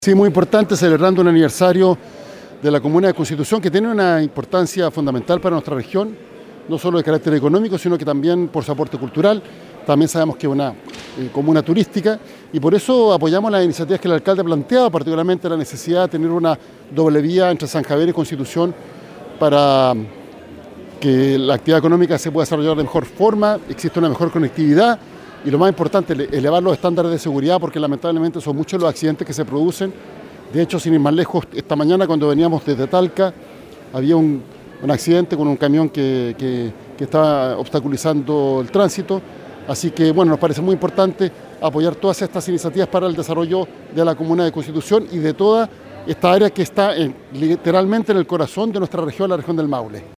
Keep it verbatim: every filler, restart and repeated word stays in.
Sí, muy importante, celebrando un aniversario de la Comuna de Constitución, que tiene una importancia fundamental para nuestra región, no solo de carácter económico, sino que también por su aporte cultural. También sabemos que es una eh, comuna turística y por eso apoyamos las iniciativas que el alcalde ha planteado, particularmente la necesidad de tener una doble vía entre San Javier y Constitución para que la actividad económica se pueda desarrollar de mejor forma, existe una mejor conectividad y lo más importante, elevar los estándares de seguridad, porque lamentablemente son muchos los accidentes que se producen. De hecho, sin ir más lejos, esta mañana cuando veníamos desde Talca había un, un accidente con un camión que, que, que estaba obstaculizando el tránsito. Así que, bueno, nos parece muy importante apoyar todas estas iniciativas para el desarrollo de la Comuna de Constitución y de toda esta área que está en, literalmente en el corazón de nuestra región, la región del Maule.